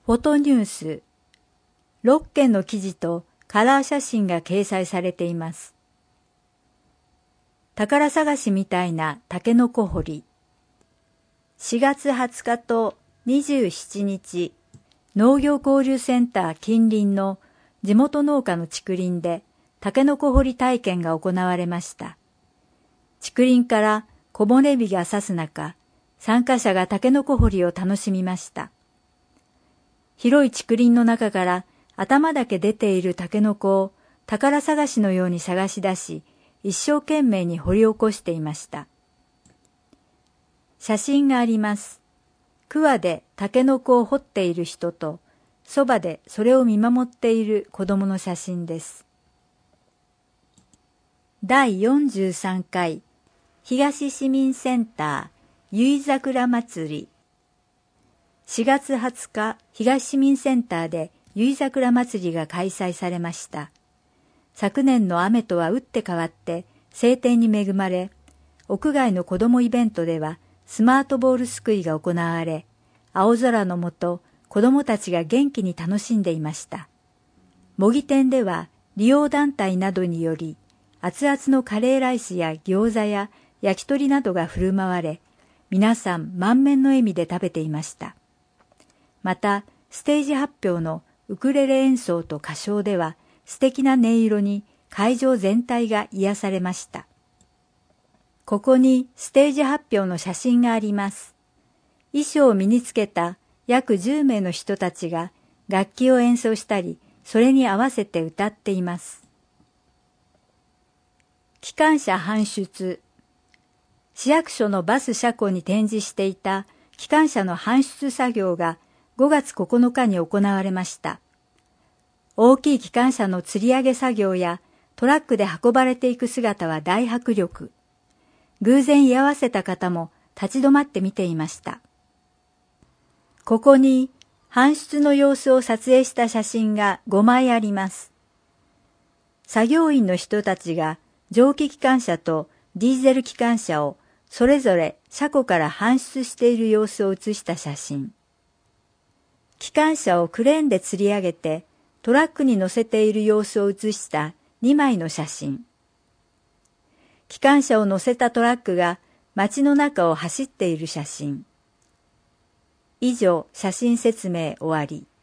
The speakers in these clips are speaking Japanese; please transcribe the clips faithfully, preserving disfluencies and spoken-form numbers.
フォトニュース、ろっけんの記事とカラー写真が掲載されています。宝探しみたいなタケノコ掘り。しがつはつかとにじゅうしちにち、農業交流センター近隣の地元農家の竹林でタケノコ掘り体験が行われました。竹林から木漏れ日が差す中、参加者がタケノコ掘りを楽しみました。広い竹林の中から頭だけ出ているタケノコを宝探しのように探し出し、一生懸命に掘り起こしていました。写真があります。桑でタケノコを掘っている人と、そばでそれを見守っている子供の写真です。だいよんじゅうさんかい東市民センター結桜まつり。しがつはつか、東市民センターで結桜まつりが開催されました。昨年の雨とは打って変わって晴天に恵まれ、屋外の子どもイベントではスマートボールすくいが行われ、青空の下、子どもたちが元気に楽しんでいました。模擬店では利用団体などにより、熱々のカレーライスや餃子や焼き鳥などが振る舞われ、皆さん満面の笑みで食べていました。また、ステージ発表のウクレレ演奏と歌唱では、素敵な音色に会場全体が癒されました。ここにステージ発表の写真があります。衣装を身につけた約じゅうめいの人たちが楽器を演奏したり、それに合わせて歌っています。機関車搬出。市役所のバス車庫に展示していた機関車の搬出作業がごがつここのかに行われました。大きい機関車の吊り上げ作業やトラックで運ばれていく姿は大迫力。偶然居合わせた方も立ち止まって見ていました。ここに搬出の様子を撮影した写真がごまいあります。作業員の人たちが蒸気機関車とディーゼル機関車をそれぞれ車庫から搬出している様子を写した写真。機関車をクレーンで吊り上げてトラックに乗せている様子を写したにまいの写真。機関車を乗せたトラックが街の中を走っている写真。以上、写真説明終わり。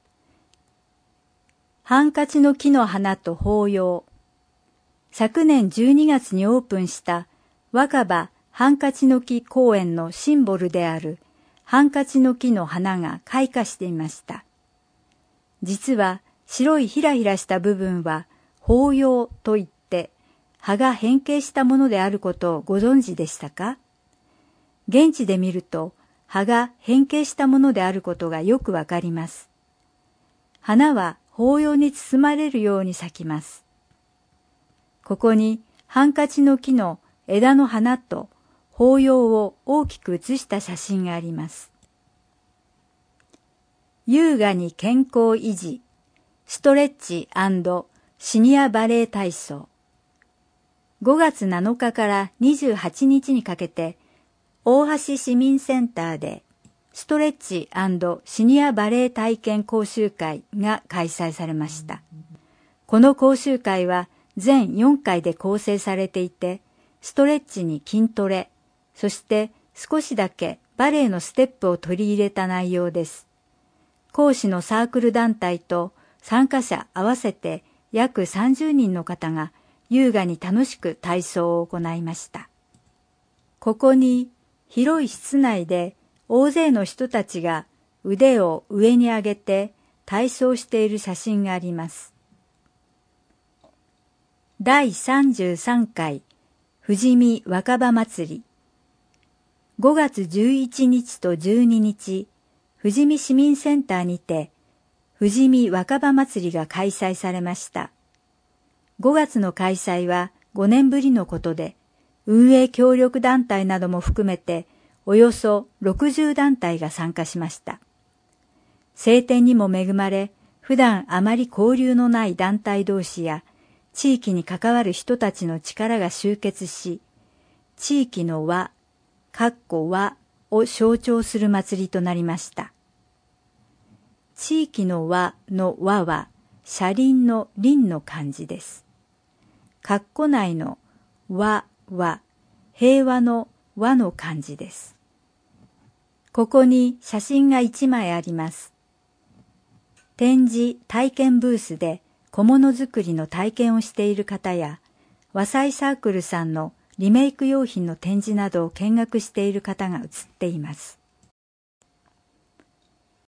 ハンカチの木の花と法要。昨年じゅうにがつにオープンした若葉ハンカチの木公園のシンボルであるハンカチの木の花が開花していました。実は白いひらひらした部分は法要といって葉が変形したものであることをご存知でしたか？現地で見ると葉が変形したものであることがよくわかります。花は法要に包まれるように咲きます。ここにハンカチの木の枝の花と法要を大きく写した写真があります。優雅に健康維持、ストレッチ&シニアバレエ体操。ごがつなのかからにじゅうはちにちにかけて、大橋市民センターでストレッチ&シニアバレエ体験講習会が開催されました。この講習会は全よんかいで構成されていて、ストレッチに筋トレ、そして少しだけバレエのステップを取り入れた内容です。講師のサークル団体と参加者合わせて約さんじゅうにんの方が優雅に楽しく体操を行いました。ここに広い室内で大勢の人たちが腕を上に上げて体操している写真があります。だいさんじゅうさんかい富士見若葉まつり。ごがつじゅういちにちとじゅうににち、富士見市民センターにて富士見若葉まつりが開催されました。ごがつの開催はごねんぶりのことで、運営協力団体なども含めておよそろくじゅうだんたいが参加しました。晴天にも恵まれ、普段あまり交流のない団体同士や地域に関わる人たちの力が集結し、地域の和、かっこ和を象徴する祭りとなりました。 地域の和の和は車輪の輪の漢字です。括弧内の和は平和の和の漢字です。ここに写真がいちまいあります。展示体験ブースで小物作りの体験をしている方や、和裁サークルさんのリメイク用品の展示などを見学している方が写っています。